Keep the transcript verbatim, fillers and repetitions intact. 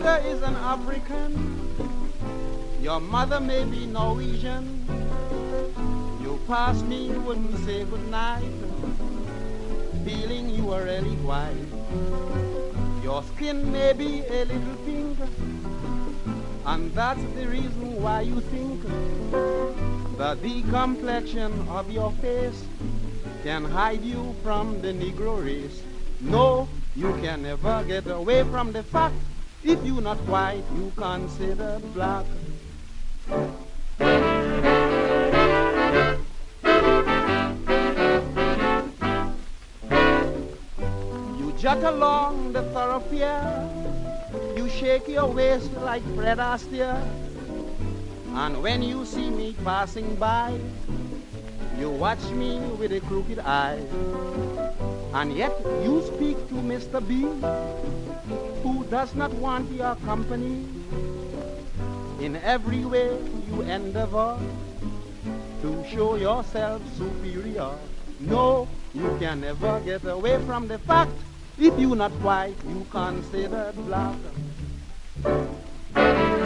father is an African, your mother may be Norwegian. You pass me, wouldn't say goodnight, feeling you are really white. Your skin may be a little pink, and that's the reason why you think that the complexion of your face can hide you from the Negro race. No, you can never get away from the fact, if you're not white, you considered black. You jot along the thoroughfare, you shake your waist like Fred Astaire, and when you see me passing by, you watch me with a crooked eye. And yet you speak to Mister B, who does not want your company. In every way you endeavor to show yourself superior. No, you can never get away from the fact, if you're not white, you considered black.